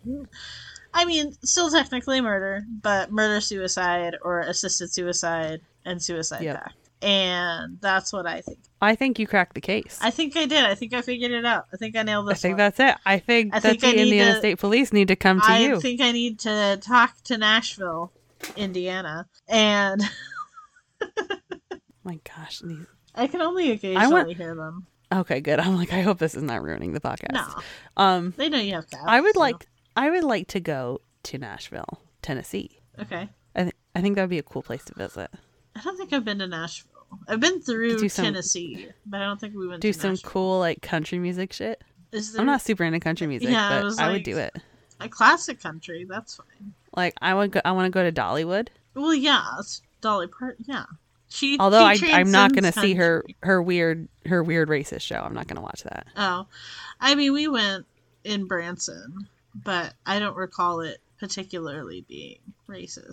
I mean, still technically murder, but murder suicide or assisted suicide and suicide Yep. pact. And that's what I think. I think you cracked the case. I think I did. I think I figured it out. I think I nailed I this think one. that's it. I think I that think the I need Indiana to- State Police need to come to I you. think I need to talk to Nashville, Indiana, and My gosh. These... I can only occasionally want- hear them. Okay, good. I'm like, I hope this is not ruining the podcast. No, Um, they know you have cats. I would so- like. I would like to go to Nashville, Tennessee. Okay. I think. I think that would be a cool place to visit. I don't think I've been to Nashville. I've been through Do some- Tennessee, but I don't think we went Do to some Nashville. cool like country music shit. Is there I'm not super into country music, Yeah, I but was I would like- do it. a classic country? That's fine. Like I would. Go, I want to go to Dollywood. Well, yeah, it's Dolly Parton. Yeah, she. Although I, she I'm not going to transcends see her country. her weird her weird racist show. I'm not going to watch that. Oh, I mean, we went in Branson, but I don't recall it particularly being racist.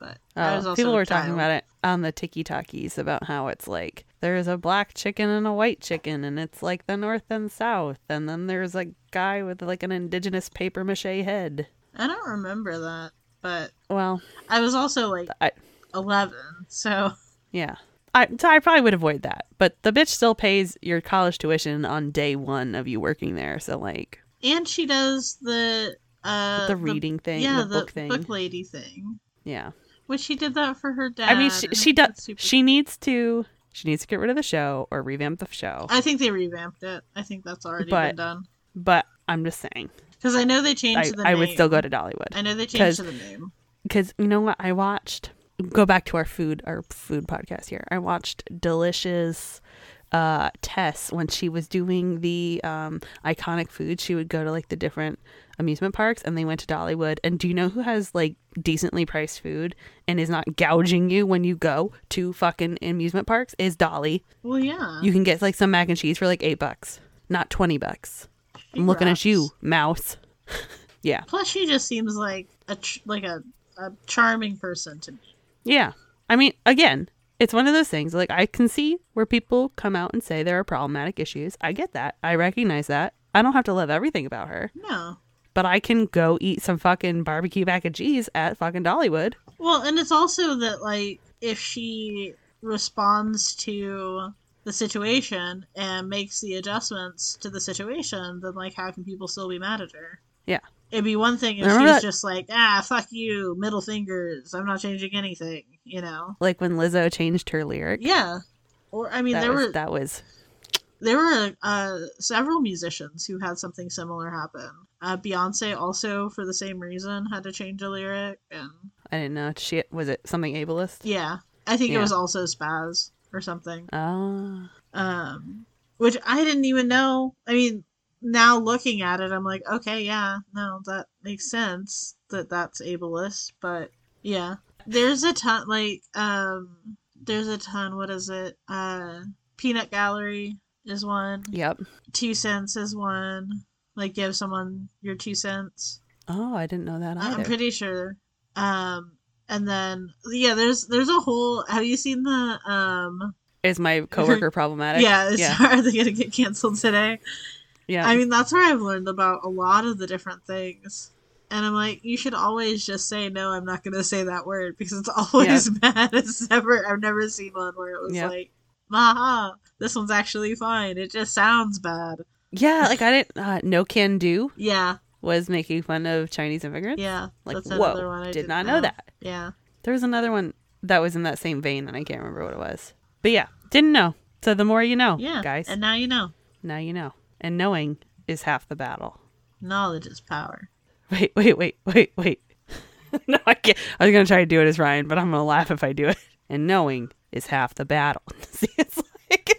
but I was Oh, also people a were talking child. about it on the Tiki Talkies about how it's like there's a black chicken and a white chicken, and it's like the North and South, and then there's a guy with like an indigenous paper mache head. I don't remember that, but Well, I was also like I eleven, so yeah. I, so I probably would avoid that, but the bitch still pays your college tuition on day one of you working there. So like, and she does the uh the reading thing, yeah, the book thing. book lady thing. Yeah, Which she did that for her dad. I mean, she, she does. That's super- She needs to. She needs to get rid of the show or revamp the show. I think they revamped it. I think that's already But- been done. But I'm just saying, Because I know they changed I, the I name. would still go to Dollywood. I know they 'Cause- changed to the name. Because you know what I watched? Go back to our food, our food podcast here. I watched Delicious uh, Tess when she was doing the um, iconic food. She would go to like the different amusement parks, and they went to Dollywood. And do you know who has like decently priced food and is not gouging you when you go to fucking amusement parks? Is Dolly. Well, yeah. You can get like some mac and cheese for like eight bucks, not twenty bucks. I'm looking at you, mouse. Yeah. Plus, she just seems like a ch- like a, a charming person to me. Yeah. I mean, again, it's one of those things. Like, I can see where people come out and say there are problematic issues. I get that. I recognize that. I don't have to love everything about her. No. But I can go eat some fucking barbecue mac and cheese at fucking Dollywood. Well, and it's also that, like, if she responds to the situation and makes the adjustments to the situation, then, like, how can people still be mad at her? Yeah. It'd be one thing if Remember she's that- just like, ah, fuck you, middle fingers, I'm not changing anything, you know? Like when Lizzo changed her lyric. Yeah. Or, I mean, that there was, were that was there were uh, several musicians who had something similar happen. Uh, Beyonce also, for the same reason, had to change a lyric, and I didn't know. She was it something ableist? yeah, I think it Yeah. was also Spaz or something. Oh. Um, which I didn't even know. I mean, now looking at it, I'm like, okay, yeah, no, that makes sense that that's ableist, but yeah, there's a ton, like, um, there's a ton, what is it? Uh, Peanut Gallery is one. Yep. Two cents is one. Like, give someone your two cents. Oh, I didn't know that either. I'm pretty sure. Um, and then, yeah, there's, there's a whole, have you seen the, um, Is my coworker problematic? yeah, is, Yeah. are they going to get canceled today? Yeah. I mean, that's where I've learned about a lot of the different things. And I'm like, you should always just say, no, I'm not going to say that word, because it's always bad. It's never, I've never seen one where it was Yep. like, haha, this one's actually fine. It just sounds bad. yeah, like I didn't, uh, No Can Do Yeah, was making fun of Chinese immigrants. yeah. Like, that's whoa, another one I did didn't not know that. Yeah. There was another one that was in that same vein, and I can't remember what it was. But yeah, didn't know. So the more you know, Yeah, guys. and now you know. Now you know. And knowing is half the battle. Knowledge is power. Wait, wait, wait, wait, wait. No, I can't. I was going to try to do it as Ryan, but I'm going to laugh if I do it. And knowing is half the battle. See, it's like...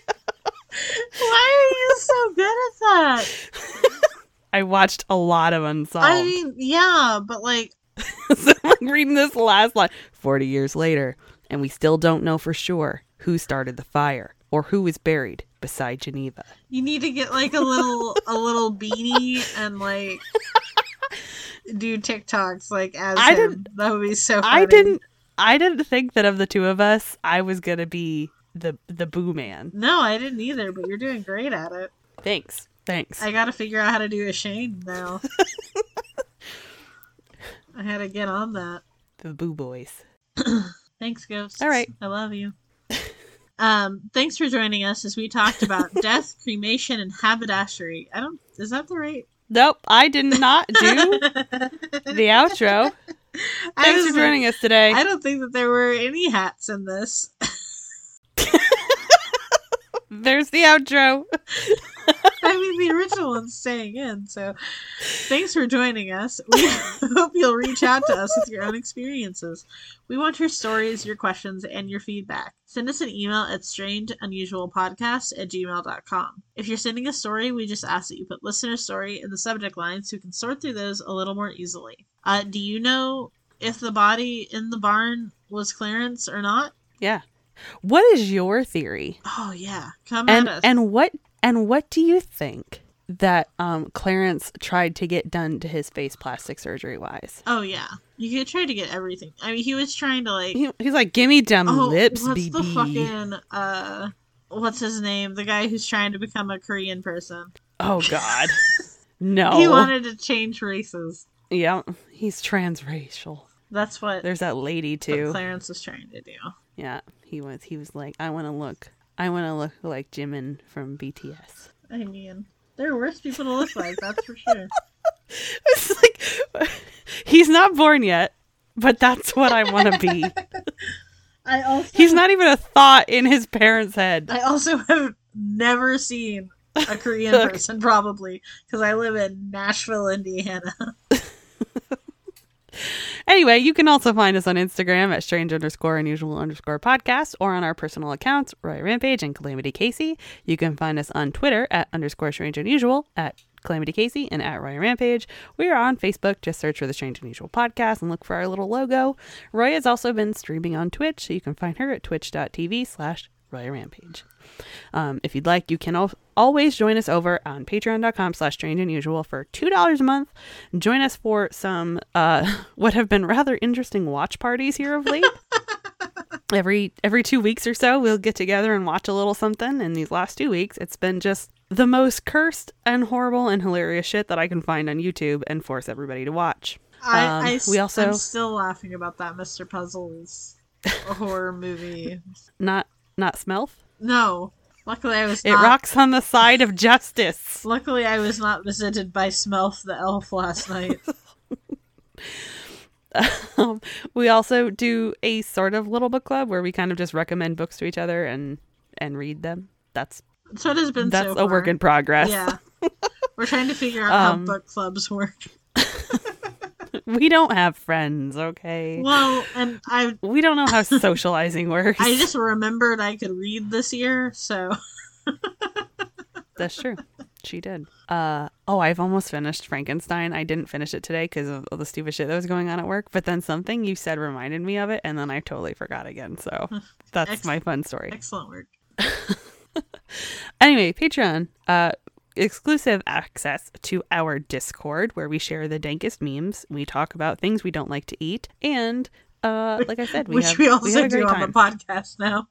Why are you so good at that? I watched a lot of Unsolved. I mean, yeah, but like, So I'm like reading this last line. forty years later, and we still don't know for sure who started the fire or who was buried beside Geneva. you need to get like a little a little beanie and like do TikToks like as I him. didn't- That would be so funny. I didn't I didn't think that of the two of us, I was going to be the the boo man. No, I didn't either, but you're doing great at it. Thanks. Thanks. I gotta figure out how to do a Shane now. I had to get on that. the boo boys. Thanks, Ghosts. All right. I love you. Um, thanks for joining us as we talked about death, cremation, and haberdashery. I don't. Is that the right? Nope, I did not do the outro. I Thanks was for joining us today. I don't think that there were any hats in this. There's the outro. I mean, the original one's staying in, so thanks for joining us. We hope you'll reach out to us with your own experiences. We want your stories, your questions, and your feedback. Send us an email at strangeunusualpodcast at gmail dot com. If you're sending a story, we just ask that you put listener story in the subject line so we can sort through those a little more easily. Uh, do you know if the body in the barn was Clarence or not? Yeah. What is your theory? Oh, yeah. Come And at us. and what and what do you think that um Clarence tried to get done to his face plastic surgery wise? Oh, yeah. You could try to get everything. I mean, he was trying to like. He, he's like, give me them Oh, lips, what's baby. the fucking uh, what's his name? The guy who's trying to become a Korean person. Oh God, no. He wanted to change races. Yeah, he's transracial. That's what. There's that lady too. What Clarence was trying to do. Yeah, he was. He was like, I want to look. I want to look like Jimin from B T S. I mean, there are worse people to look like. That's for sure. It's like he's not born yet, but that's what I want to be. I also. He's not even a thought in his parents' head. I also have never seen a Korean person, probably, because I live in Nashville, Indiana. Anyway, you can also find us on Instagram at strange underscore unusual underscore podcast or on our personal accounts, Roy Rampage and Calamity Casey. You can find us on Twitter at underscore strange unusual, at Calamity Casey, and at Roy Rampage. We are on Facebook. Just search for the Strange Unusual Podcast and look for our little logo. Roy has also been streaming on Twitch, so you can find her at twitch.tv slash Roy Rampage. Um, if you'd like, you can al- always join us over on patreon.com slash strange unusual for two dollars a month. Join us for some uh, what have been rather interesting watch parties here of late. every every two weeks or so, we'll get together and watch a little something. And these last two weeks, it's been just the most cursed and horrible and hilarious shit that I can find on YouTube and force everybody to watch. I, Um, I, we also I'm still laughing about that Mister Puzzles horror movie. not not Smelf. No. Luckily I was It not. rocks on the side of justice. Luckily I was not visited by Smelf the elf last night. Um, we also do a sort of little book club where we kind of just recommend books to each other and and read them. That's That's what has been that's so a far. work in progress. Yeah. We're trying to figure out Um, how book clubs work. We don't have friends, okay? Well, and I We don't know how socializing works. I just remembered I could read this year, so That's true. She did. Uh oh, I've almost finished Frankenstein. I didn't finish it today because of all the stupid shit that was going on at work. But then something you said reminded me of it, and then I totally forgot again. So that's Ex- my fun story. excellent work. Anyway, Patreon, uh, exclusive access to our Discord where we share the dankest memes. We talk about things we don't like to eat, and uh, like I said, we Which have, we also we have a do great on time. the podcast now.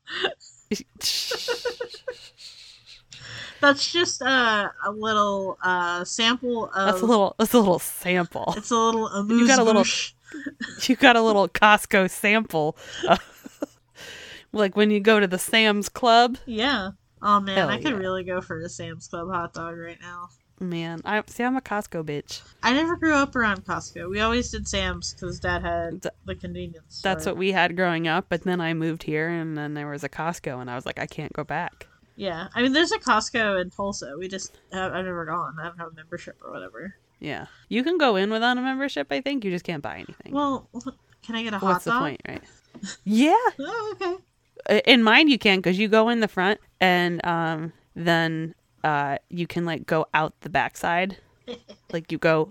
That's just uh, a little uh, sample of. That's a little. That's a little sample. It's a little. You got a little. amuse-bouche. You got a little Costco sample, uh, like when you go to the Sam's Club. Yeah. Oh man, Hell I could yeah. really go for a Sam's Club hot dog right now. Man, I see. I'm a Costco bitch. I never grew up around Costco. We always did Sam's because Dad had Th- the convenience That's store. what we had growing up. But then I moved here, and then there was a Costco, and I was like, I can't go back. Yeah, I mean, there's a Costco in Tulsa. We just have, I've never gone. I don't have a membership or whatever. Yeah, you can go in without a membership. I think you just can't buy anything. Well, can I get a hot What's dog? the point, right? Yeah, Oh, okay. in mine you can because you go in the front, and um, then uh, you can like go out the backside. Like you go,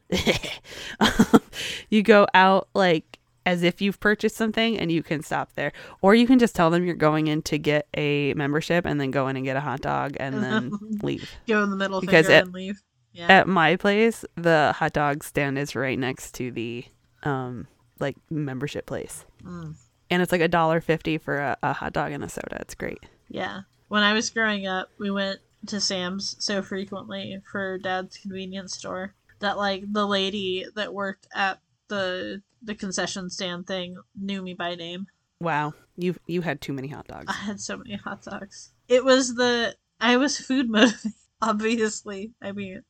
you go out like as if you've purchased something, and you can stop there, or you can just tell them you're going in to get a membership, and then go in and get a hot dog, and then leave. Go in the middle Because finger it- and leave. Yeah. At my place, the hot dog stand is right next to the um like membership place, Mm. and it's like a dollar fifty for a, a hot dog and a soda. It's great. Yeah. When I was growing up, we went to Sam's so frequently for Dad's convenience store that like the lady that worked at the the concession stand thing knew me by name. Wow, you you had too many hot dogs. I had so many hot dogs. It was the I was food motivated, obviously. I mean,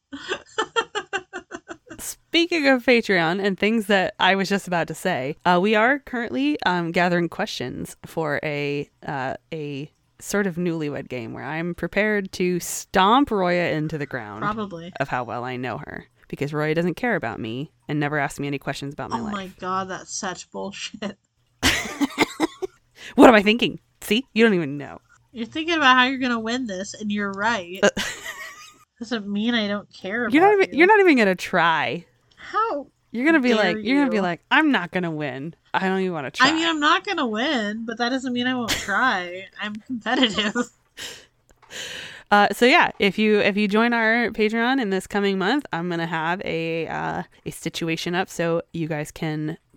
Speaking of Patreon and things that I was just about to say, uh, we are currently um, gathering questions for a uh, a sort of newlywed game where I'm prepared to stomp Roya into the ground probably. of how well I know her, because Roya doesn't care about me and never asks me any questions about my Oh life. my god, that's such bullshit. What am I thinking? See, you don't even know. You're thinking about how you're gonna win this, and you're right. Doesn't mean I don't care about You're not even. you. You're not even gonna try. How? You're gonna be Dare like. You're gonna be you. like. I'm not gonna win. I don't even want to try. I mean, I'm not gonna win, but that doesn't mean I won't try. I'm competitive. Uh, so yeah, if you if you join our Patreon in this coming month, I'm gonna have a uh, a situation up so you guys can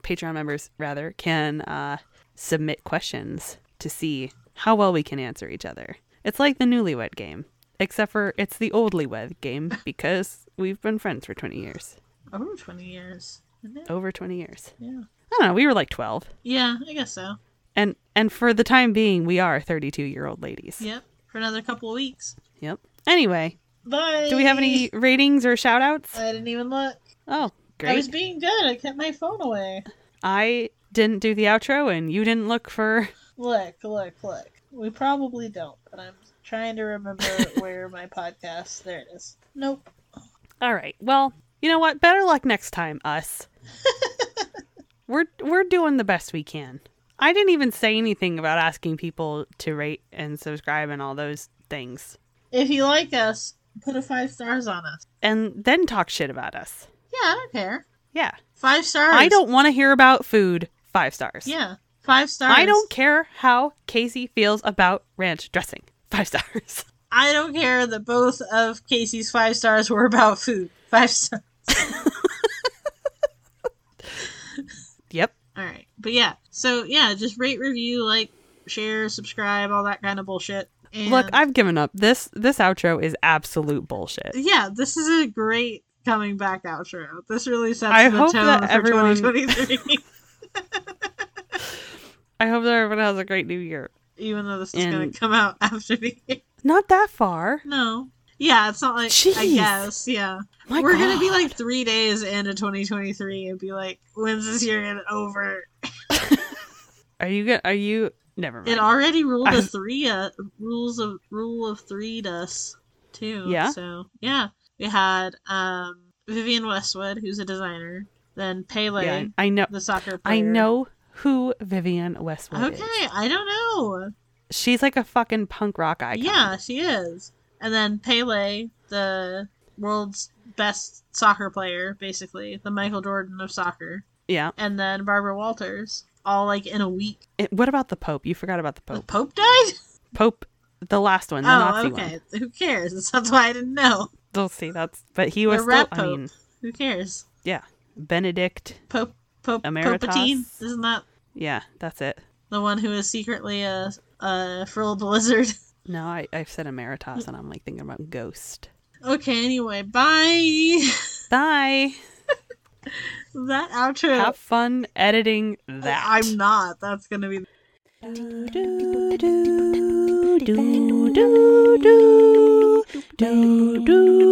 Patreon members rather, can uh, submit questions to see how well we can answer each other. It's like the Newlywed Game, except for it's the Oldlywed Game because we've been friends for twenty years. Over twenty years. Isn't it? Over twenty years. Yeah. I don't know. We were like twelve. Yeah, I guess so. And and for the time being, we are thirty-two-year-old ladies. Yep. For another couple of weeks. Yep. Anyway. Bye. Do we have any ratings or shout outs? I didn't even look. Oh, great. I was being good. I kept my phone away. I didn't do the outro and you didn't look for... Look, look, look. We probably don't, but I'm trying to remember where my podcast... There it is. Nope. All right. Well, you know what? Better luck next time, us. we're we're doing the best we can. I didn't even say anything about asking people to rate and subscribe and all those things. If you like us, put a five stars on us. And then talk shit about us. Yeah, I don't care. Yeah. Five stars. I don't want to hear about food. Five stars. Yeah. Five stars. I don't care how Casey feels about ranch dressing. Five stars. I don't care that both of Casey's five stars were about food. Five stars. Yep. All right. But yeah. So yeah, just rate, review, like, share, subscribe, all that kind of bullshit. And Look, I've given up. This this outro is absolute bullshit. yeah, this is a great coming back outro. This really sets I the hope tone that for everyone- twenty twenty-three. I hope that everyone has a great new year. Even though this is And- going to come out after the year. Not that far. No. Yeah, it's not like, I Jeez. guess, yeah. My We're going to be God. like three days into twenty twenty-three and be like, when's this year get over? Are you good? Are you? Never mind. It already ruled I- a three, uh, rules of, rule of three to us, too. Yeah? So, yeah. We had, um, Vivian Westwood, who's a designer. Then Pele, Yeah, I know. the soccer player. I know who Vivian Westwood Okay, is. I don't know. She's like a fucking punk rock icon. Yeah, she is. And then Pele, the world's best soccer player, basically, the Michael Jordan of soccer. Yeah. And then Barbara Walters, all like in a week. It- what about the Pope? You forgot about the The Pope. Pope died? Pope, the last one, the Oh, Nazi okay. one. Who cares? That's why I didn't know. We'll see. That's. But he was The still. rat I Pope. mean, Who cares? yeah. Benedict. Pope, Pope, Emeritus. Popatine? Isn't that Yeah, that's it. the one who is secretly a, a frilled lizard? No, I I've said Emeritus, and I'm like thinking about Ghost. Okay, anyway, bye. Bye. That outro. Have fun editing that. I'm not. That's gonna be. Do, do, do, do, do, do, do, do, do.